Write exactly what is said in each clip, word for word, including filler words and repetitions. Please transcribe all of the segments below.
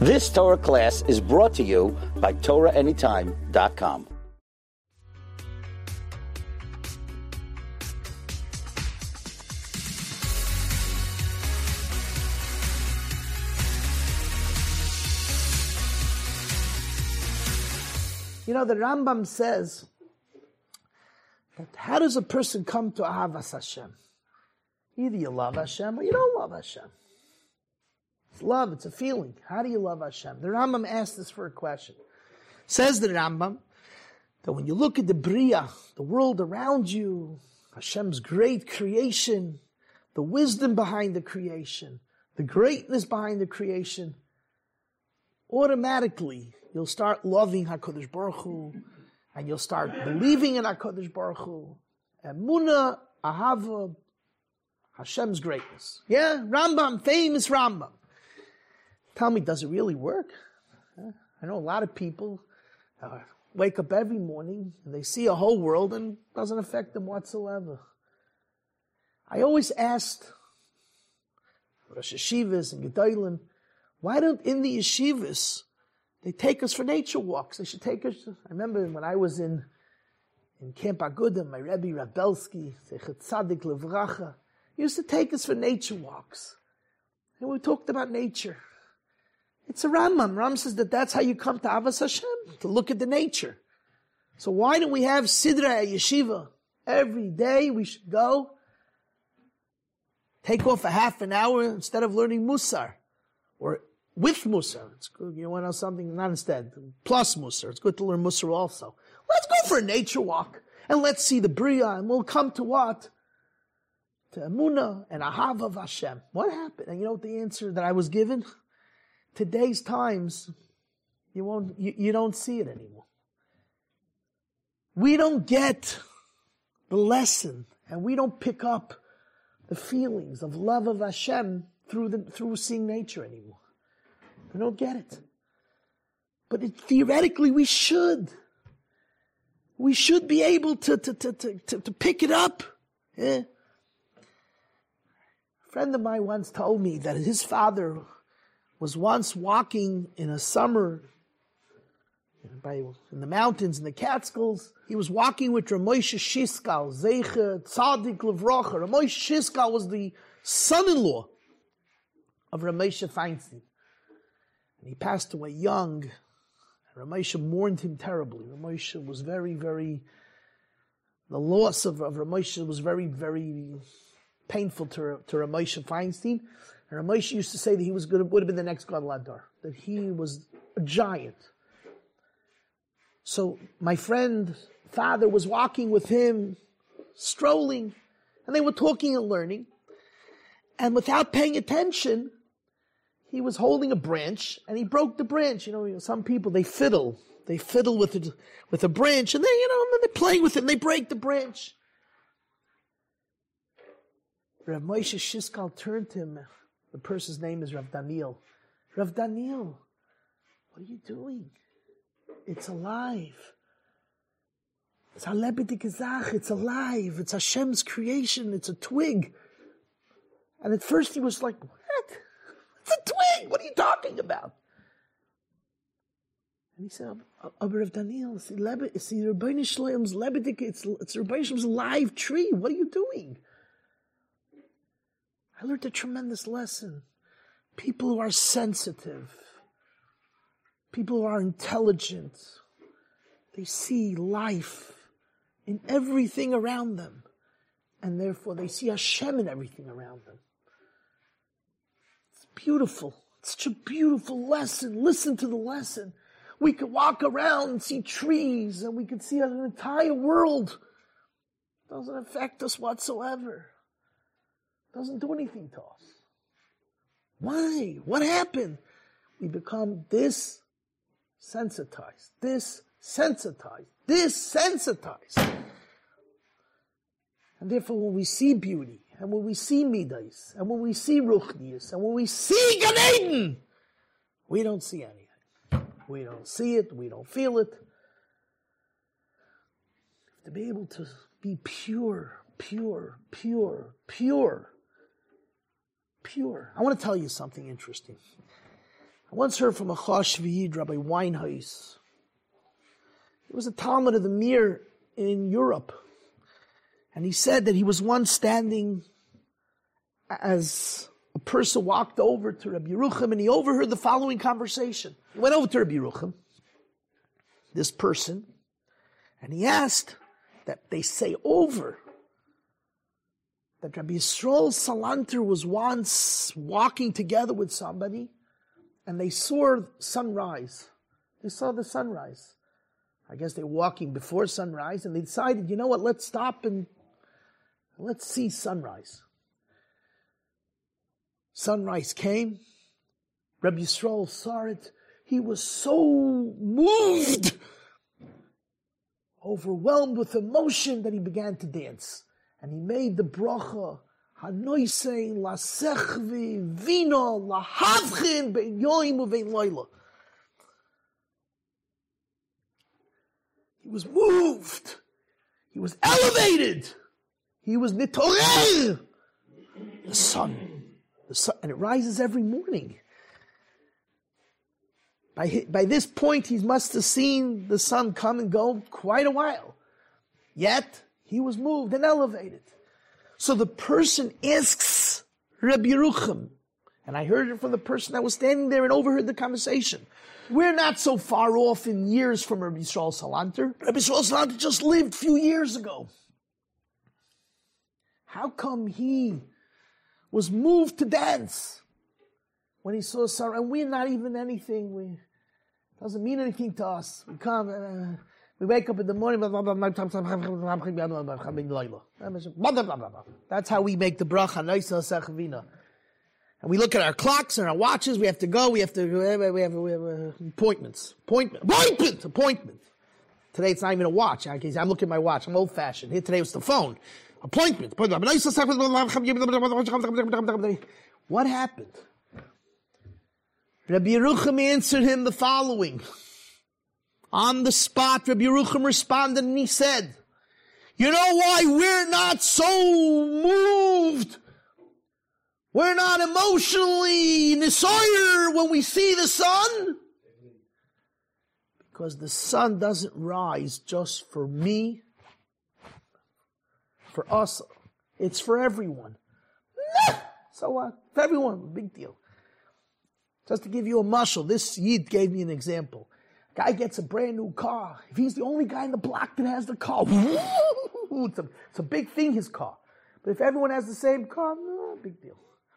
This Torah class is brought to you by Torah Anytime dot com. You know, the Rambam says that how does a person come to Ahavas Hashem? Either you love Hashem or you don't love Hashem. It's love, it's a feeling. How do you love Hashem? The Rambam asked this for a question. Says the Rambam that when you look at the Bria, the world around you, Hashem's great creation, the wisdom behind the creation, the greatness behind the creation, automatically you'll start loving HaKadosh Baruch Hu, and you'll start believing in HaKadosh Baruch Hu. Emunah, Ahava, Hashem's greatness. Yeah, Rambam, famous Rambam. Tell me, does it really work? I know a lot of people uh, wake up every morning and they see a whole world and it doesn't affect them whatsoever. I always asked Rosh Yeshivas and Gedolim, why don't in the yeshivas they take us for nature walks? They should take us. I remember when I was in in Camp Aguda, my Rebbe Rabelsky, Zechet Tzadik Levracha, he used to take us for nature walks, and we talked about nature. It's a Rambam. Rambam says that that's how you come to Avas Hashem, to look at the nature. So why don't we have Sidra at Yeshiva? Every day we should go, take off a half an hour instead of learning Musar. Or with Musar. It's good. You want to know something? Not instead. Plus Musar. It's good to learn Musar also. Let's go for a nature walk. And let's see the Bria. And we'll come to what? To Emunah and Ahava of Hashem. What happened? And you know what the answer that I was given? Today's times, you won't, you, you don't see it anymore. We don't get the lesson, and we don't pick up the feelings of love of Hashem through the, through seeing nature anymore. We don't get it. But it, theoretically we should. We should be able to, to, to, to, to, to pick it up. Yeah. A friend of mine once told me that his father was once walking in a summer by, in the mountains, in the Catskills. He was walking with Ramosha Shiskal, Zeicha Tzadik Levrocha. Ramosha Shiskal was the son-in-law of Ramosha Feinstein. And he passed away young. Ramosha mourned him terribly. Ramosha was very, very, the loss of, of Ramosha was very, very painful to, to Ramosha Feinstein. And Ramosha used to say that he was good, would have been the next Gadol Hador, that he was a giant. So my friend, father, was walking with him, strolling, and they were talking and learning. And without paying attention, he was holding a branch, and he broke the branch. You know, some people, they fiddle. They fiddle with it, with a branch, and they, you know, and then they're playing with it, and they break the branch. Rav Moshe Shiskal turned to him. The person's name is Rav Daniel. Rav Daniel, what are you doing? It's alive. It's Halebedik Zach. It's alive. It's Hashem's creation. It's a twig. And at first he was like, what? It's a twig. What are you talking about? And he said, Aber Rav Daniel, it's Rebbeinu Shloim's Lebedik. It's it's Rebbeinu Shloim's live tree. What are you doing? I learned a tremendous lesson. People who are sensitive, people who are intelligent, they see life in everything around them. And therefore they see Hashem in everything around them. It's beautiful. It's such a beautiful lesson. Listen to the lesson. We could walk around and see trees, and we could see an entire world. It doesn't affect us whatsoever. It doesn't do anything to us. Why? What happened? We become desensitized, desensitized, desensitized. And therefore when we see beauty, and when we see midas, and when we see ruchnius, and when we see Gan Eden, we don't see anything. We don't see it, we don't feel it. To be able to be pure, pure, pure, pure, pure. I want to tell you something interesting. I once heard from a Chashviyid, Rabbi Weinheis. He was a Talmud of the Mir in Europe. And he said that he was once standing as a person walked over to Rabbi Yerucham and he overheard the following conversation. He went over to Rabbi Yerucham, this person, and he asked that they say over that Rabbi Yisrael Salanter was once walking together with somebody and they saw sunrise. They saw the sunrise. I guess they were walking before sunrise and they decided, you know what, let's stop and let's see sunrise. Sunrise came. Rabbi Yisrael saw it. He was so moved, overwhelmed with emotion that he began to dance. And he made the bracha, Hanoisein lasechvi vino lahavchin be'yoim uvein loyla. He was moved. He was elevated. He was nitorer. The sun. The sun. And it rises every morning. By, by this point, he must have seen the sun come and go quite a while. Yet, he was moved and elevated. So the person asks Rabbi Yerucham, and I heard it from the person that was standing there and overheard the conversation. We're not so far off in years from Rabbi Yisrael Salanter. Rabbi Yisrael Salanter just lived a few years ago. How come he was moved to dance when he saw Sarah? And we're not even anything. We doesn't mean anything to us. We come, uh, we wake up in the morning. That's how we make the bracha. And we look at our clocks and our watches. We have to go. We have to. We have, we have uh, appointments. Appointment. Appointment. Appointment. Today it's not even a watch. I'm looking at my watch. I'm old fashioned. Here today was the phone. Appointment. What happened? Rabbi Yerucham answered him the following. On the spot, Rabbi Yerucham responded and he said, you know why we're not so moved? We're not emotionally nisoyer when we see the sun? Because the sun doesn't rise just for me, for us. It's for everyone. So what? For everyone, big deal. Just to give you a mashal, this Yid gave me an example. Guy gets a brand new car. If he's the only guy in the block that has the car, it's a, it's a big thing, his car. But if everyone has the same car, no, big deal.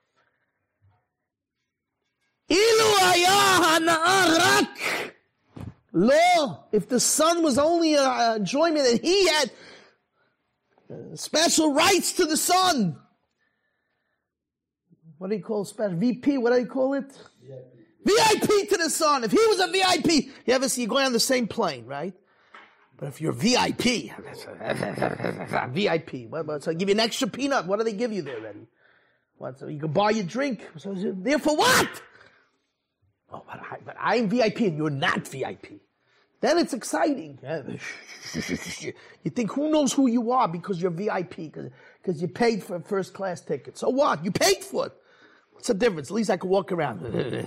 Lo, if the sun was only an enjoyment and he had special rights to the sun. What do you call special? V P, what do you call it? V I P to the sun. If he was a V I P, you ever see, you're going on the same plane, right? But if you're V I P, V I P, what, what, so I give you an extra peanut. What do they give you there, Eddie? What, so you can buy your drink. So there for what? Oh, but, I, but I'm V I P and you're not V I P. Then it's exciting. You think, who knows who you are because you're V I P, because you paid for a first class ticket. So what? You paid for it. What's the difference? At least I can walk around.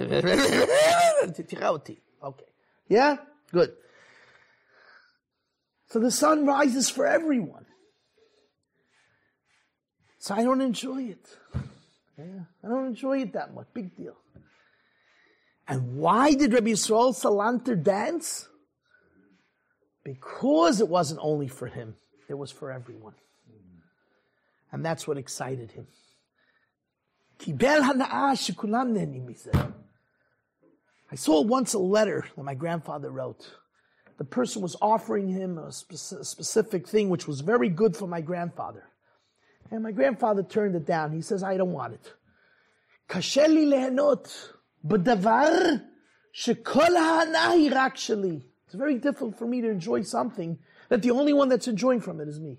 Okay. Yeah? Good. So the sun rises for everyone. So I don't enjoy it. Yeah, I don't enjoy it that much. Big deal. And why did Rabbi Yisrael Salanter dance? Because it wasn't only for him. It was for everyone. And that's what excited him. I saw once a letter that my grandfather wrote. The person was offering him a spe- specific thing which was very good for my grandfather. And my grandfather turned it down. He says, I don't want it. Kasheli lehenot b'davar shekol ha'ana hi rak sheli. It's very difficult for me to enjoy something that the only one that's enjoying from it is me.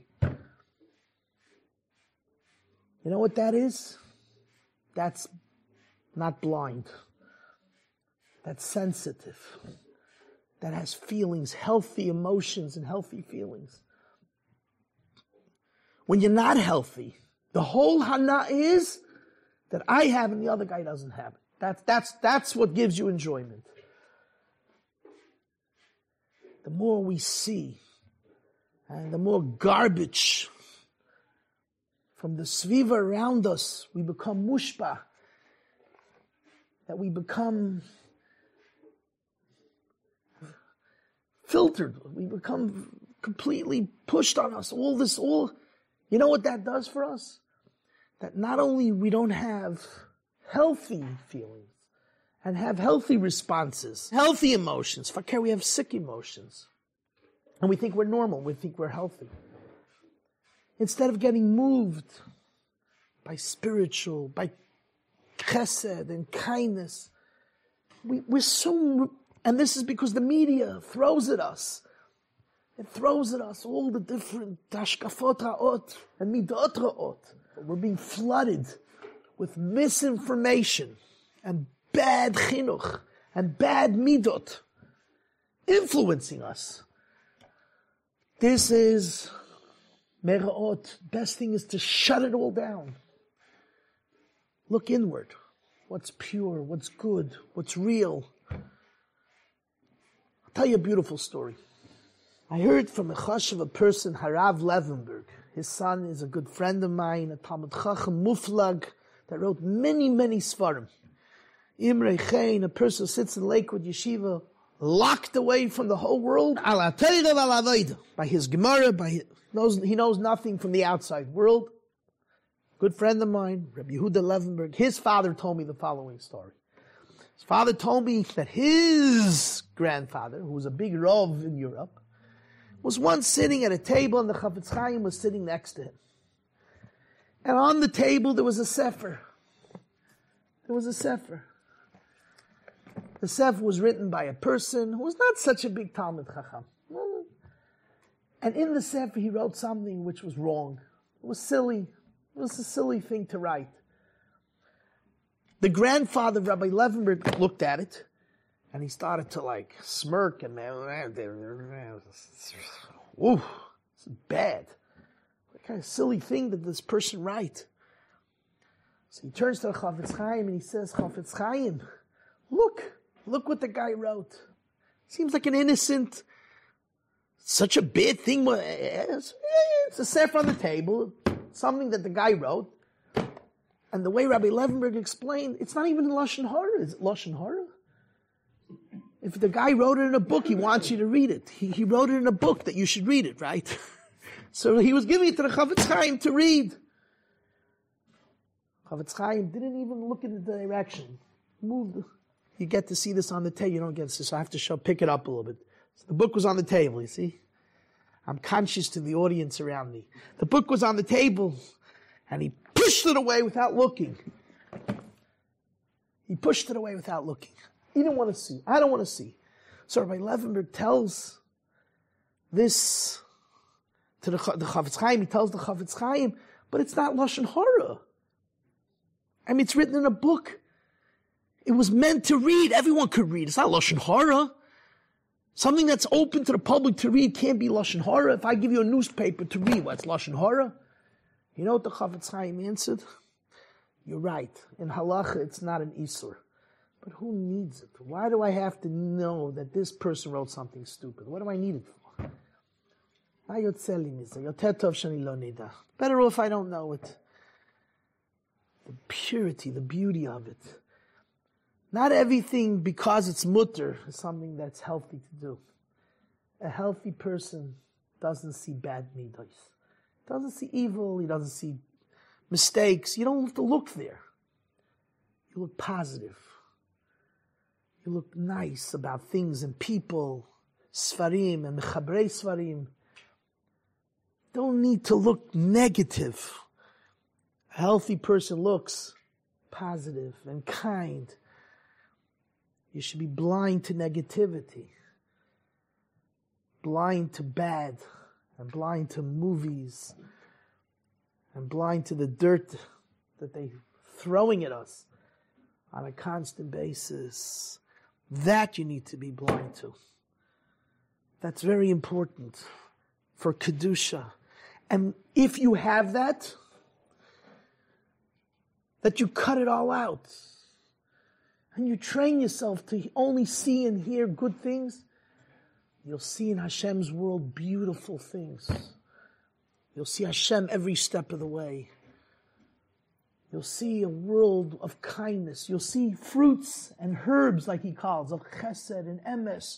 You know what that is? That's not blind. That's sensitive. That has feelings, healthy emotions and healthy feelings. When you're not healthy, the whole hana is that I have and the other guy doesn't have it. That's, that's, that's what gives you enjoyment. The more we see, and the more garbage from the sviva around us, we become mushpa, that we become filtered, we become completely pushed on us. All this, all, you know what that does for us? That not only we don't have healthy feelings and have healthy responses, healthy emotions, fakir, we have sick emotions. And we think we're normal, we think we're healthy. Instead of getting moved by spiritual, by chesed and kindness, we, we're so, and this is because the media throws at us. It throws at us all the different hashkafot ra'ot and midot ra'ot. We're being flooded with misinformation and bad chinuch and bad midot influencing us. This is mera'ot. Best thing is to shut it all down. Look inward. What's pure, what's good, what's real. I'll tell you a beautiful story. I heard from a chashav, a person, Harav Levenberg. His son is a good friend of mine, a Talmud Chacham Muflag, that wrote many, many svarim. Imre Chain, a person who sits in Lakewood Yeshiva, locked away from the whole world, ala Torah v'ala avodah, by his Gemara, by his, knows, he knows nothing from the outside world. Good friend of mine, Rabbi Yehuda Levenberg, his father told me the following story. His father told me that his grandfather, who was a big Rav in Europe, was once sitting at a table and the Chafetz Chaim was sitting next to him. And on the table there was a sefer. There was a sefer. The sefer was written by a person who was not such a big Talmud Chacham. And in the sefer he wrote something which was wrong. It was silly. It was a silly thing to write. The grandfather, Rabbi Levenberg, looked at it and he started to like smirk and ooh, this is bad. What kind of silly thing did this person write? So he turns to the Chafetz Chaim and he says, Chafetz Chaim, look, look what the guy wrote. Seems like an innocent, such a bad thing. It's a sefer on the table, something that the guy wrote. And the way Rabbi Levenberg explained, it's not even Lashon Hara. Is it Lashon Hara? If the guy wrote it in a book, he wants you to read it. He, he wrote it in a book that you should read it, right? So he was giving it to the Chafetz Chaim to read. Chafetz Chaim didn't even look in the direction. Moved. You get to see this on the table. You don't get to see, so I have to show, pick it up a little bit. So the book was on the table, you see? I'm conscious to the audience around me. The book was on the table, and he pushed it away without looking. He pushed it away without looking. He didn't want to see. I don't want to see. So Rabbi Levenberg tells this to the, the Chafetz Chaim. He tells the Chafetz Chaim, but it's not Lashon Hara. I mean, it's written in a book. It was meant to read. Everyone could read. It's not Lashon Hara. Something that's open to the public to read can't be Lashon Hara. If I give you a newspaper to read, what's Lashon Hara? You know what the Chafetz Chaim answered? You're right. In halacha, it's not an isur. But who needs it? Why do I have to know that this person wrote something stupid? What do I need it for? Better off I don't know it. The purity, the beauty of it. Not everything, because it's mutter, is something that's healthy to do. A healthy person doesn't see bad midos. Doesn't see evil, he doesn't see mistakes. You don't have to look there. You look positive. You look nice about things and people, Sfarim and Mechabrei Sfarim. Don't need to look negative. A healthy person looks positive and kind. You should be blind to negativity, blind to bad, and blind to movies, and blind to the dirt that they're throwing at us on a constant basis. That you need to be blind to. That's very important for Kedusha. And if you have that, that you cut it all out. and you train yourself to only see and hear good things, you'll see in Hashem's world beautiful things. You'll see Hashem every step of the way. You'll see a world of kindness. You'll see fruits and herbs, like he calls, of chesed and emes.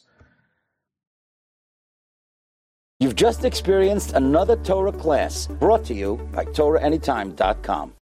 You've just experienced another Torah class brought to you by Torah Anytime dot com.